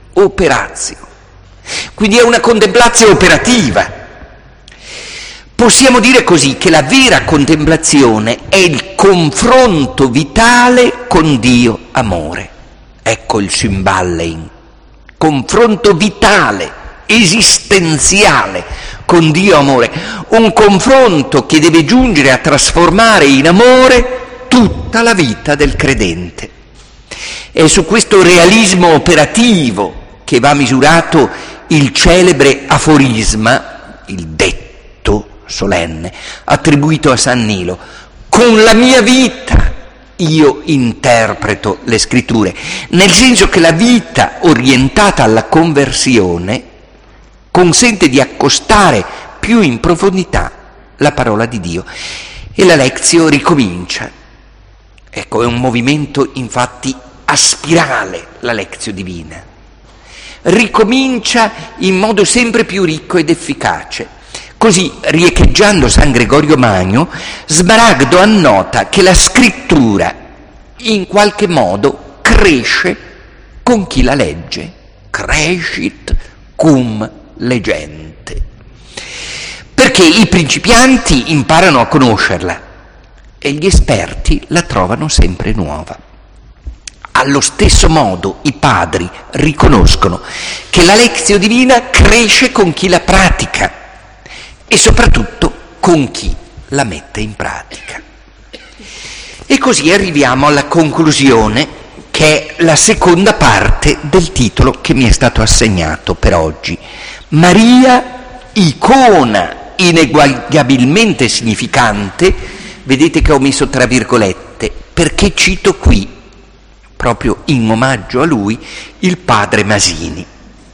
quindi è una contemplatio operativa. Possiamo dire così che la vera contemplazione è il confronto vitale con Dio amore. Ecco il Symballein, confronto vitale, esistenziale con Dio amore, un confronto che deve giungere a trasformare in amore tutta la vita del credente. È su questo realismo operativo che va misurato il celebre aforisma, il detto solenne, attribuito a San Nilo: con la mia vita io interpreto le scritture, nel senso che la vita orientata alla conversione consente di accostare più in profondità la parola di Dio, e la Lectio ricomincia. Ecco, è un movimento infatti a spirale la Lectio Divina, ricomincia in modo sempre più ricco ed efficace. Così, riecheggiando San Gregorio Magno, Smaragdo annota che la scrittura in qualche modo cresce con chi la legge, crescit cum legente, perché i principianti imparano a conoscerla e gli esperti la trovano sempre nuova. Allo stesso modo i padri riconoscono che la Lectio Divina cresce con chi la pratica, e soprattutto con chi la mette in pratica. E così arriviamo alla conclusione, che è la seconda parte del titolo che mi è stato assegnato per oggi. Maria, icona ineguagliabilmente significante. Vedete che ho messo tra virgolette, perché cito qui, proprio in omaggio a lui, il padre Masini.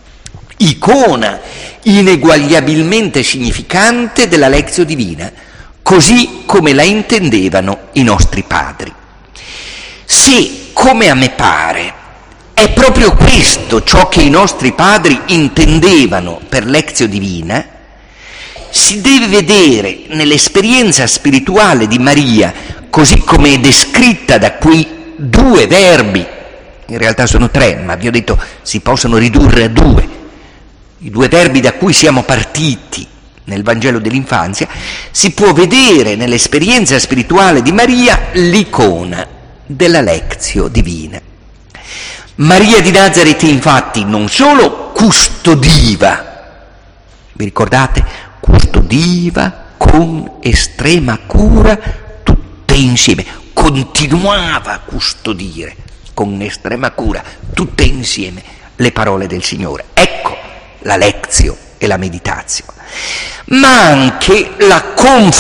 Icona ineguagliabilmente significante della Lectio Divina, così come la intendevano i nostri padri. Se, come a me pare, è proprio questo ciò che i nostri padri intendevano per Lectio Divina, si deve vedere nell'esperienza spirituale di Maria, così come è descritta da quei due verbi, in realtà sono tre, ma vi ho detto si possono ridurre a due, i due verbi da cui siamo partiti nel Vangelo dell'infanzia. Si può vedere nell'esperienza spirituale di Maria l'icona della Lectio Divina. Maria di Nazaret infatti non solo custodiva, vi ricordate? Custodiva con estrema cura tutte insieme, continuava a custodire con estrema cura tutte insieme le parole del Signore. Ecco la Lectio e la Meditazio, ma anche la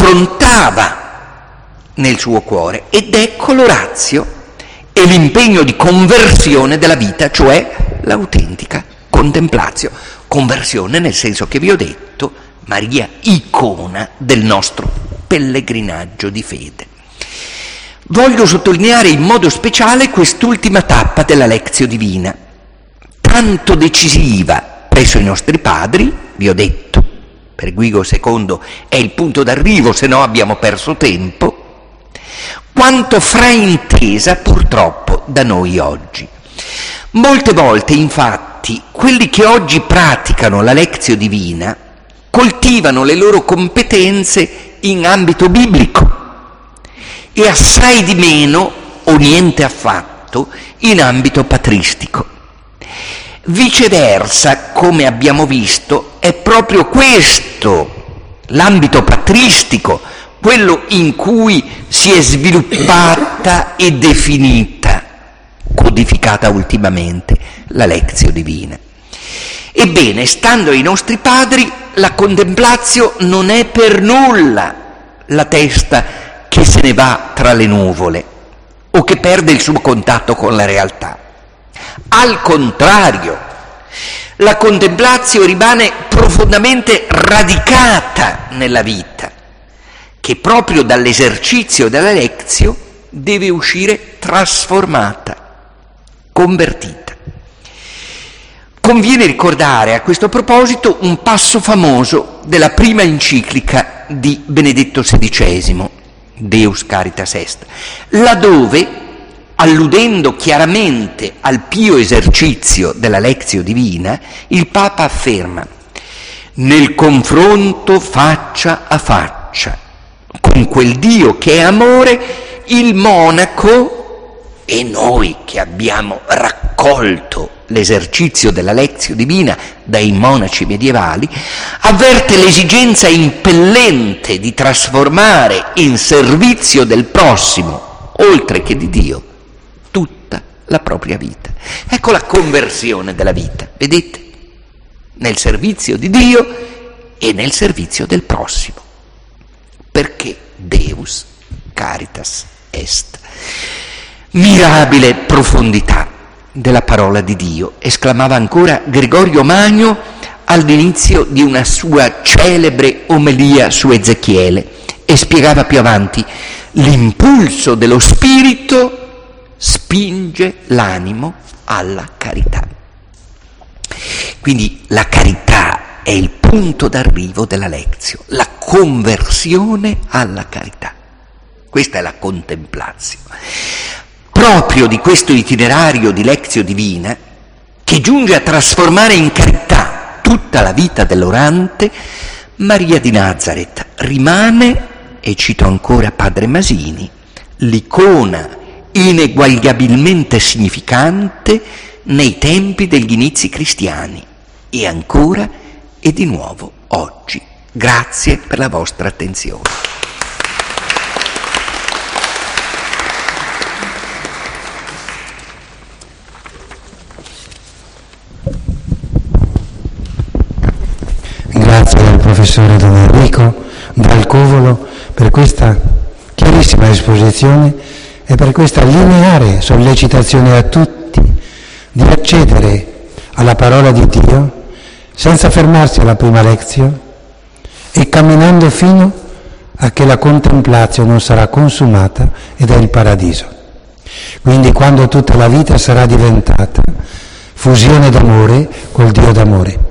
confrontava nel suo cuore, ed ecco l'orazio e l'impegno di conversione della vita, cioè l'autentica contemplatio. Conversione nel senso che vi ho detto, Maria icona del nostro pellegrinaggio di fede. Voglio sottolineare in modo speciale quest'ultima tappa della Lectio Divina, tanto decisiva presso i nostri padri, vi ho detto, per Guido II è il punto d'arrivo, se no abbiamo perso tempo, quanto fraintesa purtroppo da noi oggi. Molte volte, infatti, quelli che oggi praticano la Lectio Divina coltivano le loro competenze in ambito biblico e assai di meno, o niente affatto, in ambito patristico. Viceversa, come abbiamo visto, è proprio questo, l'ambito patristico, quello in cui si è sviluppata e definita, codificata ultimamente, la Lectio Divina. Ebbene, stando ai nostri padri, la contemplatio non è per nulla la testa che se ne va tra le nuvole o che perde il suo contatto con la realtà. Al contrario, la contemplatio rimane profondamente radicata nella vita, che proprio dall'esercizio della Lectio deve uscire trasformata, convertita. Conviene ricordare a questo proposito un passo famoso della prima enciclica di Benedetto XVI, Deus Caritas Est, laddove, alludendo chiaramente al pio esercizio della Lectio Divina, il Papa afferma: nel confronto faccia a faccia con quel Dio che è amore, il monaco, e noi che abbiamo raccolto l'esercizio della Lectio Divina dai monaci medievali, avverte l'esigenza impellente di trasformare in servizio del prossimo, oltre che di Dio, tutta la propria vita. Ecco la conversione della vita, vedete? Nel servizio di Dio e nel servizio del prossimo. Perché Deus Caritas Est. Mirabile profondità della parola di Dio, esclamava ancora Gregorio Magno all'inizio di una sua celebre omelia su Ezechiele, e spiegava più avanti: l'impulso dello spirito spinge l'animo alla carità. Quindi la carità è il punto d'arrivo della Lectio, la conversione alla carità. Questa è la contemplazio. Proprio di questo itinerario di Lectio Divina, che giunge a trasformare in carità tutta la vita dell'orante, Maria di Nazaret rimane, e cito ancora padre Masini, l'icona ineguagliabilmente significante nei tempi degli inizi cristiani, e ancora e di nuovo oggi. Grazie per la vostra attenzione. Grazie al professore Don Enrico Dal Covolo per questa chiarissima esposizione e per questa lineare sollecitazione a tutti di accedere alla parola di Dio senza fermarsi alla prima lezione e camminando fino a che la contemplazione non sarà consumata ed è il paradiso. Quindi quando tutta la vita sarà diventata fusione d'amore col Dio d'amore.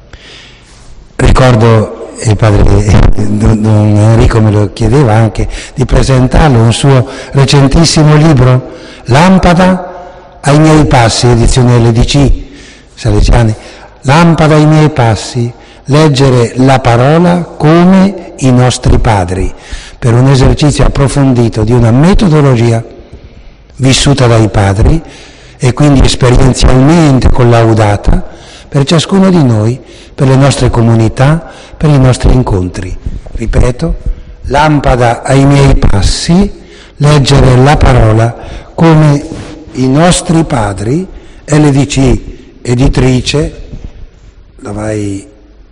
Ricordo il padre Don Enrico me lo chiedeva anche di presentarlo, un suo recentissimo libro, Lampada ai miei passi, edizione LDC Salesiani, Lampada ai miei passi, leggere la parola come i nostri padri, per un esercizio approfondito di una metodologia vissuta dai padri e quindi esperienzialmente collaudata per ciascuno di noi, per le nostre comunità, per i nostri incontri. Ripeto, lampada ai miei passi, leggere la parola come i nostri padri, LDC editrice, l'avai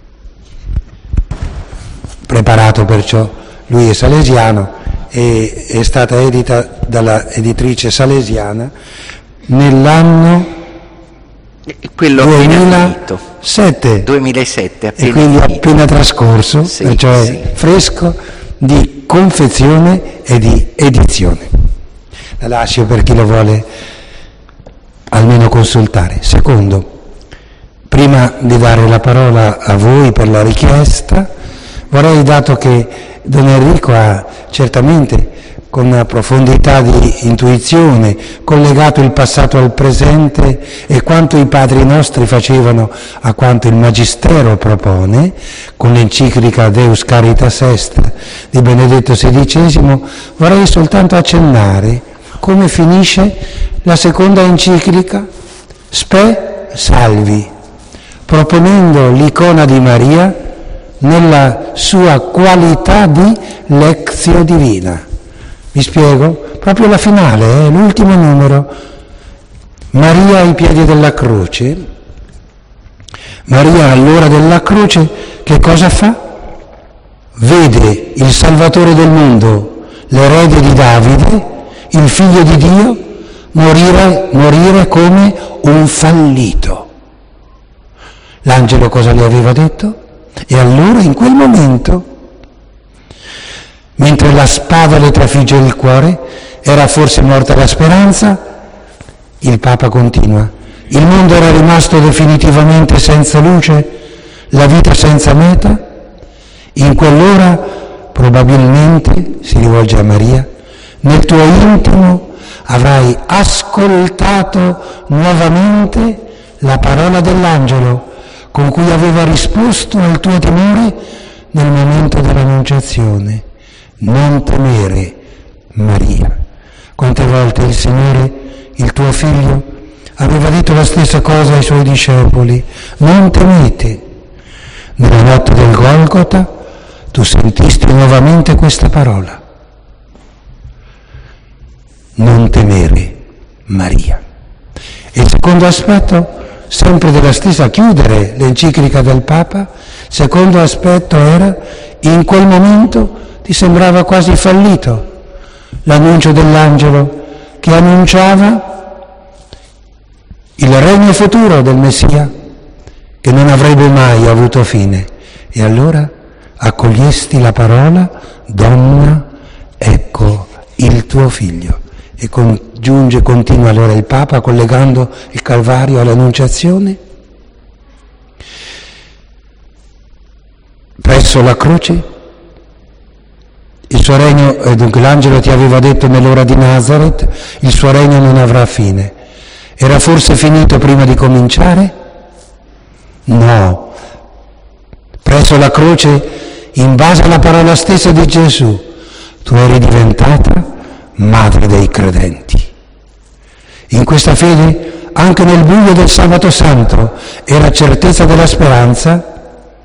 preparato perciò, lui è salesiano e è stata edita dalla editrice salesiana nell'anno quello 2007 appena e quindi finito. appena trascorso, Sì, perciò è sì. fresco di confezione e di edizione. La lascio per chi lo vuole almeno consultare. Secondo, prima di dare la parola a voi per la richiesta, vorrei, dato che Don Enrico ha certamente con una profondità di intuizione collegato il passato al presente e quanto i padri nostri facevano a quanto il Magistero propone, con l'enciclica Deus Caritas Est di Benedetto XVI, vorrei soltanto accennare come finisce la seconda enciclica Spe Salvi, proponendo l'icona di Maria nella sua qualità di lectio divina. Vi spiego? Proprio la finale, l'ultimo numero. Maria ai piedi della croce. Maria all'ora della croce che cosa fa? Vede il Salvatore del mondo, l'erede di Davide, il figlio di Dio, morire come un fallito. L'angelo cosa le aveva detto? E allora in quel momento, mentre la spada le trafigge il cuore, era forse morta la speranza? Il Papa continua. Il mondo era rimasto definitivamente senza luce, la vita senza meta? In quell'ora, probabilmente, si rivolge a Maria, nel tuo intimo avrai ascoltato nuovamente la parola dell'angelo con cui aveva risposto al tuo timore nel momento dell'annunciazione. Non temere, Maria. Quante volte il Signore, il tuo figlio, aveva detto la stessa cosa ai suoi discepoli: non temete. Nella notte del Golgota tu sentisti nuovamente questa parola: non temere, Maria. E il secondo aspetto, sempre della stessa, chiudere l'enciclica del Papa, secondo aspetto era, in quel momento ti sembrava quasi fallito l'annuncio dell'angelo che annunciava il regno futuro del Messia che non avrebbe mai avuto fine. E allora accogliesti la parola: donna, ecco il tuo figlio. E continua allora il Papa collegando il Calvario all'Annunciazione. Presso la croce il suo regno, dunque l'angelo ti aveva detto nell'ora di Nazareth, il suo regno non avrà fine. Era forse finito prima di cominciare? No. Presso la croce, in base alla parola stessa di Gesù, tu eri diventata madre dei credenti. In questa fede, anche nel buio del Sabato Santo, era certezza della speranza.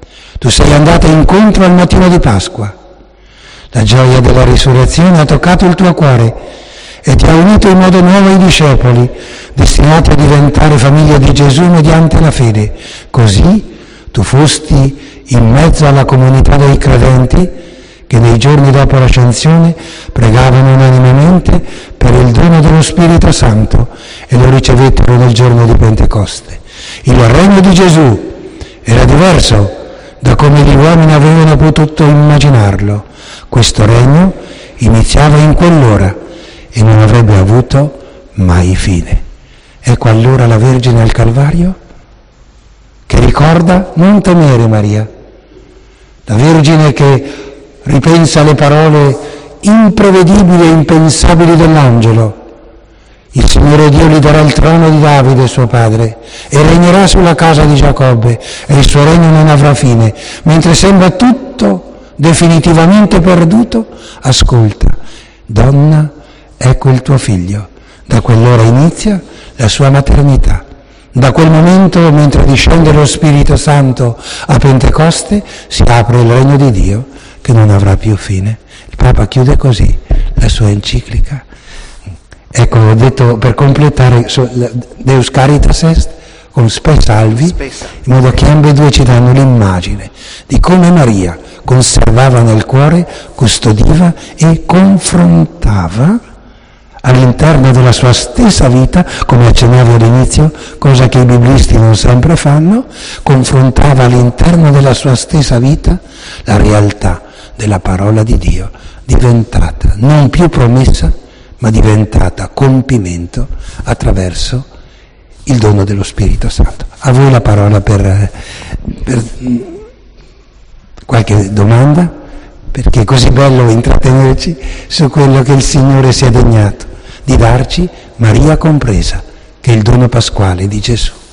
Tu sei andata incontro al mattino di Pasqua. La gioia della risurrezione ha toccato il tuo cuore e ti ha unito in modo nuovo ai discepoli, destinati a diventare famiglia di Gesù mediante la fede. Così tu fosti in mezzo alla comunità dei credenti che nei giorni dopo l'ascensione pregavano unanimemente per il dono dello Spirito Santo e lo ricevettero nel giorno di Pentecoste. Il regno di Gesù era diverso da come gli uomini avevano potuto immaginarlo. Questo regno iniziava in quell'ora e non avrebbe avuto mai fine. Ecco allora la Vergine al Calvario che ricorda: non temere, Maria. La Vergine che ripensa le parole imprevedibili e impensabili dell'angelo. Il Signore Dio gli darà il trono di Davide, suo padre, e regnerà sulla casa di Giacobbe, e il suo regno non avrà fine. Mentre sembra tutto definitivamente perduto, ascolta: donna, ecco il tuo figlio. Da quell'ora inizia la sua maternità. Da quel momento, mentre discende lo Spirito Santo a Pentecoste, si apre il regno di Dio che non avrà più fine. Il Papa chiude così la sua enciclica. Ecco, ho detto per completare, Deus Caritas Est con Spe Salvi, in modo che ambedue ci danno l'immagine di come Maria conservava nel cuore, custodiva e confrontava all'interno della sua stessa vita, come accennavo all'inizio, cosa che i biblisti non sempre fanno, confrontava all'interno della sua stessa vita la realtà della parola di Dio, diventata non più promessa, ma diventata compimento attraverso il dono dello Spirito Santo. A voi la parola per qualche domanda, perché è così bello intrattenerci su quello che il Signore si è degnato di darci, Maria compresa, che è il dono pasquale di Gesù.